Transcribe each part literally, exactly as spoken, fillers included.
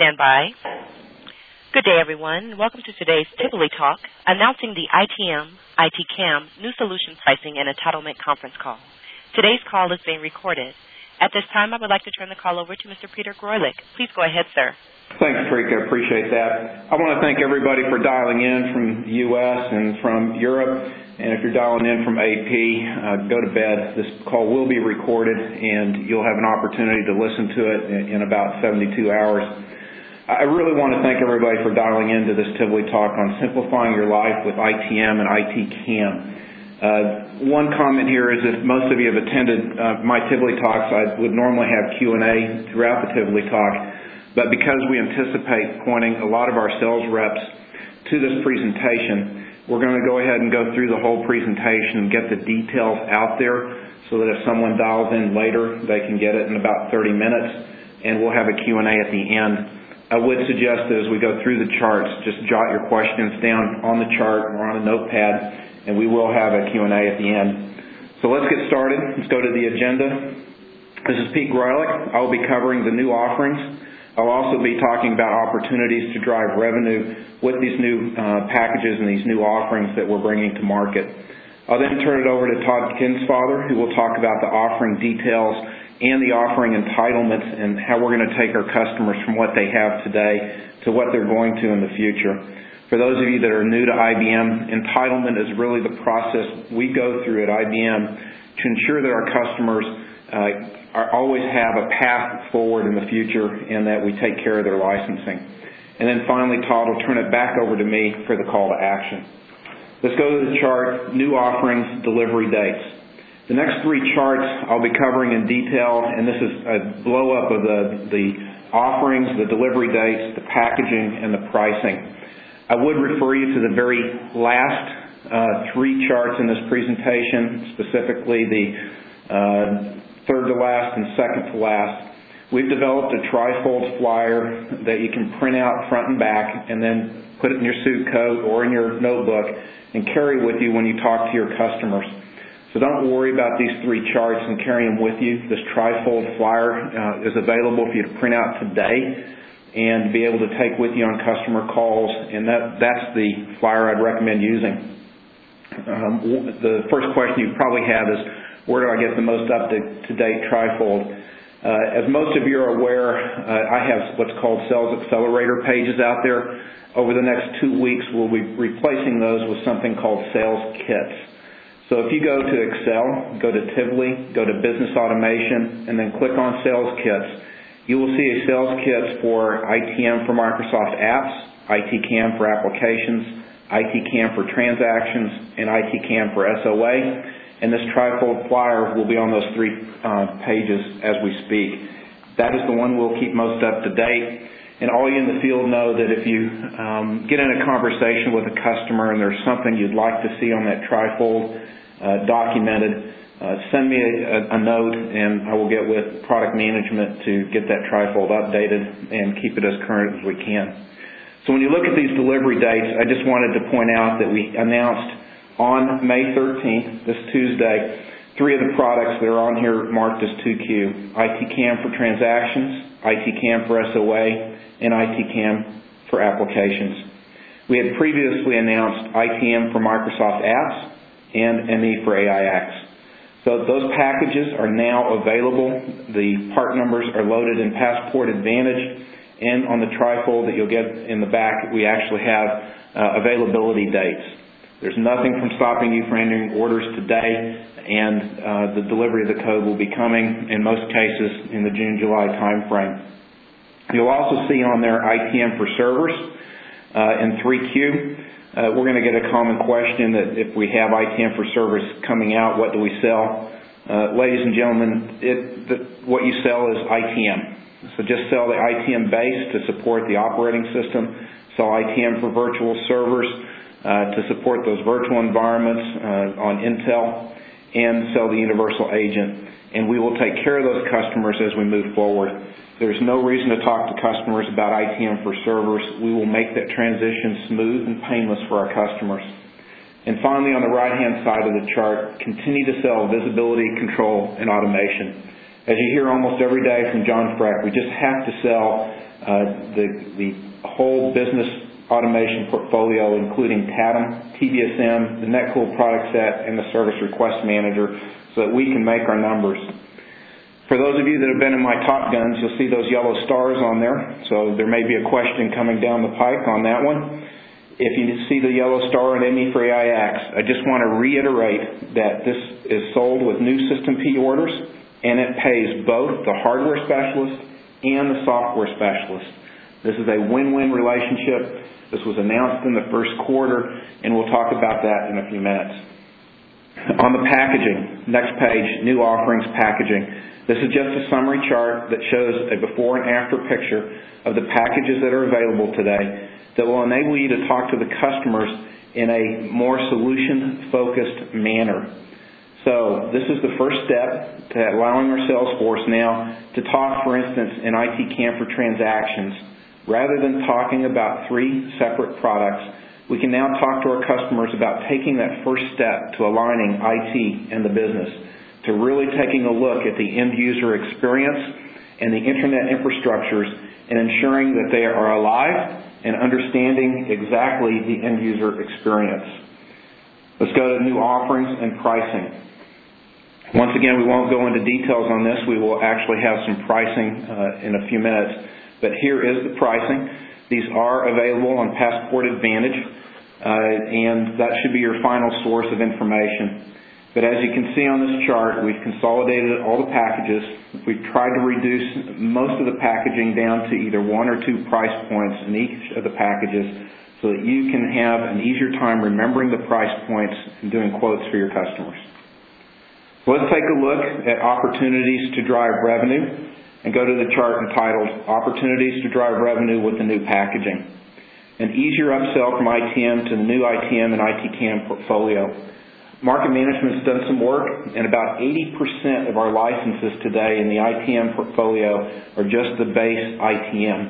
stand by. Good day, everyone. Welcome to today's Tivoli Talk, announcing the I T M, I T C A M, New Solution Pricing and Entitlement Conference Call. Today's call is being recorded. At this time, I would like to turn the call over to Mister Peter Groylich. Please go ahead, sir. Thanks, Trika. I appreciate that. I want to thank everybody for dialing in from the U S and from Europe. And if you're dialing in from A P, uh, go to bed. This call will be recorded, and you'll have an opportunity to listen to it in, in about seventy-two hours. I really want to thank everybody for dialing into this Tivoli Talk on simplifying your life with I T M and I T C A M. Uh, one comment here is if most of you have attended uh, my Tivoli Talks, I would normally have Q and A throughout the Tivoli Talk. But because we anticipate pointing a lot of our sales reps to this presentation, we're going to go ahead and go through the whole presentation and get the details out there so that if someone dials in later, they can get it in about thirty minutes, and we'll have a Q and A at the end. I would suggest that as we go through the charts, just jot your questions down on the chart or on a notepad, and we will have a Q and A at the end. So let's get started. Let's go to the agenda. This is Pete Groylich. I will be covering the new offerings. I'll also be talking about opportunities to drive revenue with these new uh, packages and these new offerings that we're bringing to market. I'll then turn it over to Todd Kinsfather, who will talk about the offering details and the offering entitlements and how we're going to take our customers from what they have today to what they're going to in the future. For those of you that are new to I B M, entitlement is really the process we go through at I B M to ensure that our customers uh, are always have a path forward in the future and that we take care of their licensing. And then finally, Todd will turn it back over to me for the call to action. Let's go to the chart, new offerings, delivery dates. The next three charts I'll be covering in detail, and this is a blow-up of the, the offerings, the delivery dates, the packaging, and the pricing. I would refer you to the very last uh, three charts in this presentation, specifically the uh, third to last and second to last. We've developed a trifold flyer that you can print out front and back and then put it in your suit coat or in your notebook and carry with you when you talk to your customers. So don't worry about these three charts and carry them with you. This trifold flyer uh, is available for you to print out today and be able to take with you on customer calls, and that, that's the flyer I'd recommend using. Um, the first question you probably have is, where do I get the most up-to-date trifold? Uh, as most of you are aware, uh, I have what's called Sales Accelerator pages out there. Over the next two weeks, we'll be replacing those with something called Sales Kits. So if you go to Excel, go to Tivoli, go to Business Automation, and then click on Sales Kits, you will see a Sales Kit for I T M for Microsoft Apps, I T C A M for Applications, I T C A M for Transactions, and I T C A M for S O A. And this trifold flyer will be on those three uh, pages as we speak. That is the one we'll keep most up to date. And all you in the field know that if you um, get in a conversation with a customer and there's something you'd like to see on that trifold uh, documented, uh, send me a, a note and I will get with product management to get that trifold updated and keep it as current as we can. So when you look at these delivery dates, I just wanted to point out that we announced on May thirteenth, this Tuesday, three of the products that are on here marked as two Q. I T C A M for Transactions, I T C A M for S O A, and I T C A M for Applications. We had previously announced I T M for Microsoft Apps and M E for A I X. So those packages are now available. The part numbers are loaded in Passport Advantage, and on the trifold that you'll get in the back, we actually have uh, availability dates. There's nothing from stopping you from entering orders today, and uh, the delivery of the code will be coming, in most cases, in the June July time frame. You'll also see on there I T M for servers uh, in three Q. Uh, we're going to get a common question that if we have I T M for servers coming out, what do we sell? Uh, ladies and gentlemen, it, the, what you sell is I T M. So just sell the I T M base to support the operating system, sell I T M for virtual servers, Uh, to support those virtual environments uh, on Intel, and sell the Universal Agent. And we will take care of those customers as we move forward. There's no reason to talk to customers about I T M for servers. We will make that transition smooth and painless for our customers. And finally, on the right-hand side of the chart, continue to sell visibility, control, and automation. As you hear almost every day from John Freck, we just have to sell uh, the, the whole business automation portfolio, including T A D M, T V S M, the NetCool product set, and the Service Request Manager, so that we can make our numbers. For those of you that have been in my Top Guns, you'll see those yellow stars on there, so there may be a question coming down the pike on that one. If you see the yellow star on M E for A I X, I just want to reiterate that this is sold with new System P orders, and it pays both the hardware specialist and the software specialist. This is a win-win relationship. This was announced in the first quarter, and we'll talk about that in a few minutes. On the packaging, next page, new offerings packaging. This is just a summary chart that shows a before and after picture of the packages that are available today that will enable you to talk to the customers in a more solution-focused manner. So this is the first step to allowing our sales force now to talk, for instance, in I T C A M for transactions. Rather than talking about three separate products, we can now talk to our customers about taking that first step to aligning I T and the business, to really taking a look at the end-user experience and the Internet infrastructures and ensuring that they are alive and understanding exactly the end-user experience. Let's go to new offerings and pricing. Once again, we won't go into details on this. We will actually have some pricing uh, in a few minutes. But here is the pricing. These are available on Passport Advantage, uh, and that should be your final source of information. But as you can see on this chart, we've consolidated all the packages. We've tried to reduce most of the packaging down to either one or two price points in each of the packages so that you can have an easier time remembering the price points and doing quotes for your customers. So let's take a look at opportunities to drive revenue and go to the chart entitled Opportunities to Drive Revenue with the New Packaging. An easier upsell from I T M to the new I T M and I T C A M portfolio. Market Management's done some work, and about eighty percent of our licenses today in the I T M portfolio are just the base I T M.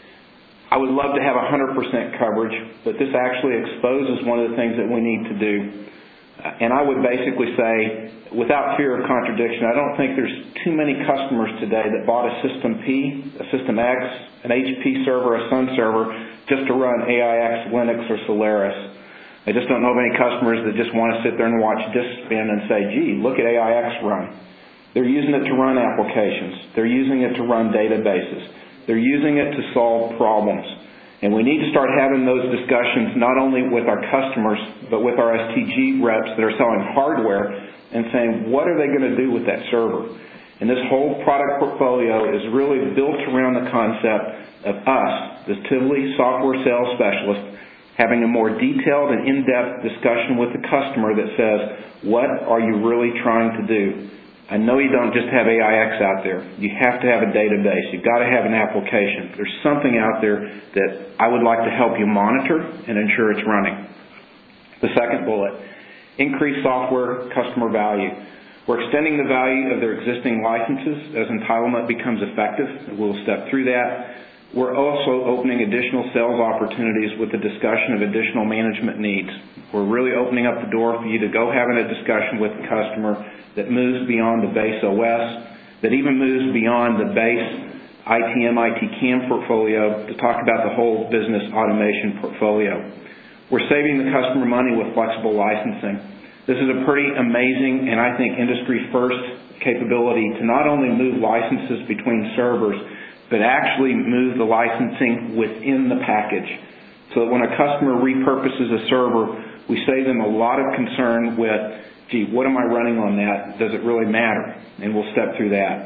I would love to have one hundred percent coverage, but this actually exposes one of the things that we need to do. And I would basically say, without fear of contradiction, I don't think there's too many customers today that bought a System P, a System X, an H P server, a Sun server, just to run A I X, Linux, or Solaris. I just don't know of any customers that just want to sit there and watch disk spin and say, gee, look at A I X run. They're using it to run applications. They're using it to run databases. They're using it to solve problems. And we need to start having those discussions not only with our customers, but with our S T G reps that are selling hardware and saying, what are they going to do with that server? And this whole product portfolio is really built around the concept of us, the Tivoli software sales specialist, having a more detailed and in-depth discussion with the customer that says, what are you really trying to do? I know you don't just have A I X out there. You have to have a database. You've got to have an application. There's something out there that I would like to help you monitor and ensure it's running. The second bullet, increase software customer value. We're extending the value of their existing licenses as entitlement becomes effective. We'll step through that. We're also opening additional sales opportunities with the discussion of additional management needs. We're really opening up the door for you to go having a discussion with the customer that moves beyond the base O S, that even moves beyond the base I T M, I T C A M portfolio to talk about the whole business automation portfolio. We're saving the customer money with flexible licensing. This is a pretty amazing and I think industry-first capability to not only move licenses between servers, but actually move the licensing within the package. So that when a customer repurposes a server, we save them a lot of concern with, gee, what am I running on that? Does it really matter? And we'll step through that.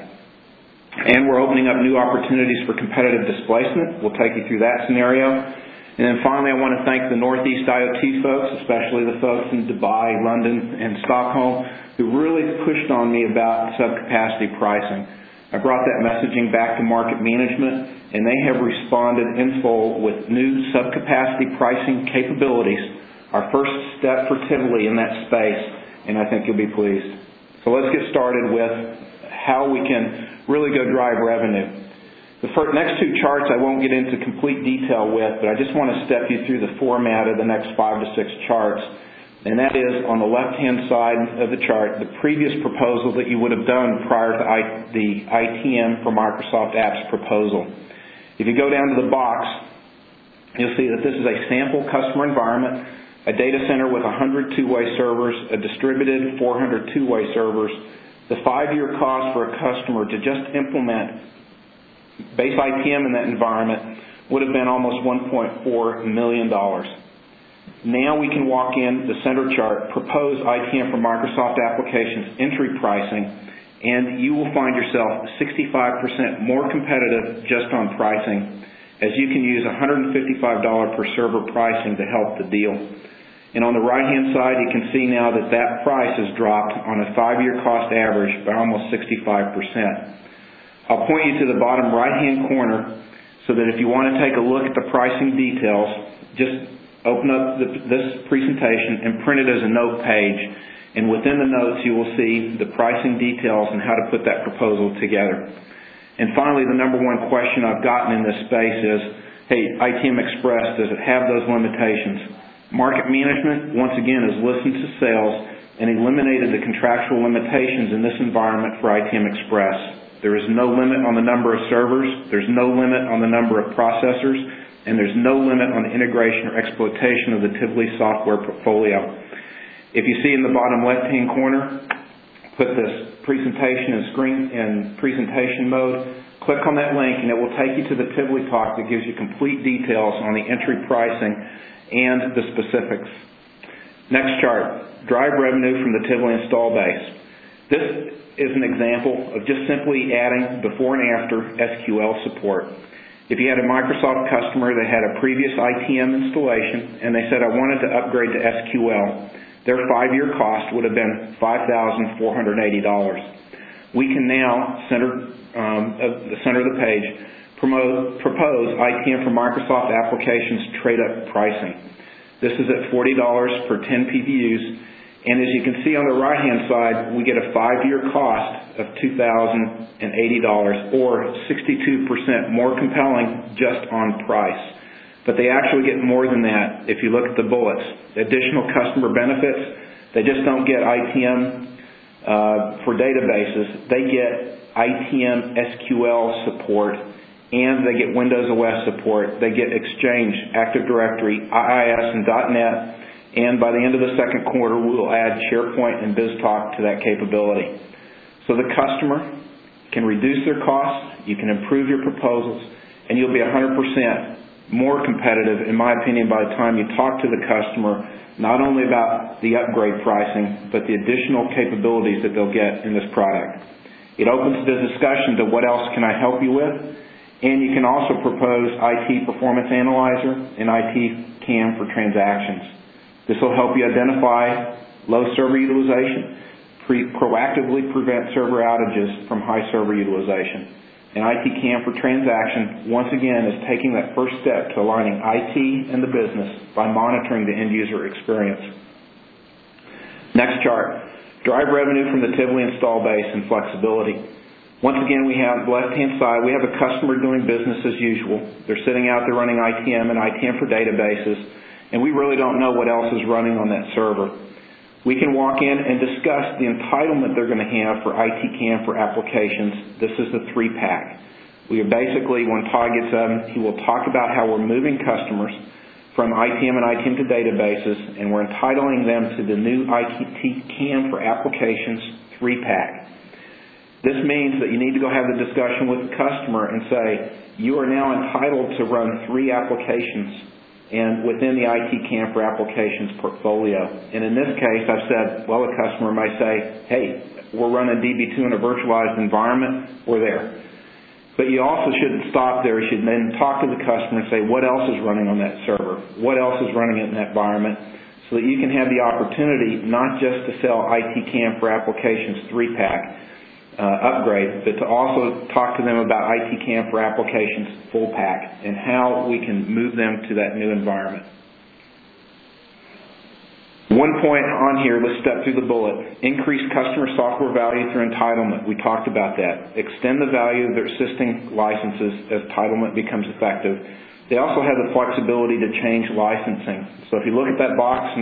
And we're opening up new opportunities for competitive displacement. We'll take you through that scenario. And then finally, I want to thank the Northeast I O T folks, especially the folks in Dubai, London, and Stockholm, who really pushed on me about subcapacity pricing. I brought that messaging back to Market Management, and they have responded in full with new subcapacity pricing capabilities, our first step for Tivoli in that space, and I think you'll be pleased. So let's get started with how we can really go drive revenue. The first, next two charts I won't get into complete detail with, but I just want to step you through the format of the next five to six charts and that is on the left-hand side of the chart, the previous proposal that you would have done prior to I, the I T M for Microsoft Apps proposal. If you go down to the box, you'll see that this is a sample customer environment, a data center with one hundred two-way servers, a distributed four hundred two-way servers. The five-year cost for a customer to just implement base I T M in that environment would have been almost one point four million dollars. Now we can walk in the center chart, propose I T M for Microsoft Applications entry pricing, and you will find yourself sixty-five percent more competitive just on pricing, as you can use one hundred fifty-five dollars per server pricing to help the deal. And on the right-hand side, you can see now that that price has dropped on a five-year cost average by almost sixty-five percent. I'll point you to the bottom right-hand corner so that if you want to take a look at the pricing details, just open up the, this presentation and print it as a note page, and within the notes you will see the pricing details and how to put that proposal together. And finally, the number one question I've gotten in this space is, hey, I T M Express, does it have those limitations? Market management, once again, has listened to sales and eliminated the contractual limitations in this environment for I T M Express. There is no limit on the number of servers, there's no limit on the number of processors, and there's no limit on the integration or exploitation of the Tivoli software portfolio. If you see in the bottom left-hand corner, put this presentation and screen in presentation mode, click on that link and it will take you to the Tivoli talk that gives you complete details on the entry pricing and the specifics. Next chart, drive revenue from the Tivoli install base. This is an example of just simply adding before and after S Q L support. If you had a Microsoft customer that had a previous I T M installation and they said, I wanted to upgrade to S Q L, their five-year cost would have been five thousand four hundred eighty dollars. We can now, center, um, uh, the center of the page, promote, propose I T M for Microsoft Applications trade-up pricing. This is at forty dollars per ten P V Us, and as you can see on the right-hand side, we get a five-year cost of two thousand eighty dollars, or sixty-two percent more compelling just on price. But they actually get more than that if you look at the bullets. Additional customer benefits, they just don't get I T M uh, for databases. They get I T M S Q L support, and they get Windows O S support. They get Exchange, Active Directory, I I S, and .NET. And by the end of the second quarter, we will add SharePoint and BizTalk to that capability. So the customer can reduce their costs, you can improve your proposals, and you'll be one hundred percent more competitive, in my opinion, by the time you talk to the customer, not only about the upgrade pricing, but the additional capabilities that they'll get in this product. It opens the discussion to what else can I help you with, and you can also propose I T Performance Analyzer and I T CAM for transactions. This will help you identify low server utilization, pre proactively prevent server outages from high server utilization. And I T CAM for transaction, once again, is taking that first step to aligning I T and the business by monitoring the end user experience. Next chart, drive revenue from the Tivoli install base and flexibility. Once again, we have the left-hand side, we have a customer doing business as usual. They're sitting out there running I T M and I T M for databases, and we really don't know what else is running on that server. We can walk in and discuss the entitlement they're going to have for I T CAM for applications. This is the three-pack. We are basically, when Todd gets up, he will talk about how we're moving customers from I T M and I T M to databases, and we're entitling them to the new I T CAM for applications three-pack. This means that you need to go have the discussion with the customer and say, you are now entitled to run three applications and within the I T CAM for applications portfolio. And in this case, I've said, well, a customer might say, hey, we're running D B two in a virtualized environment, we're there. But you also shouldn't stop there. You should then talk to the customer and say, what else is running on that server? What else is running in that environment? So that you can have the opportunity not just to sell I T CAM for applications three-pack, Uh, upgrade, but to also talk to them about I T CAM for applications full pack and how we can move them to that new environment. One point on here, let's step through the bullet. Increase customer software value through entitlement. We talked about that. Extend the value of their existing licenses as entitlement becomes effective. They also have the flexibility to change licensing. So if you look at that box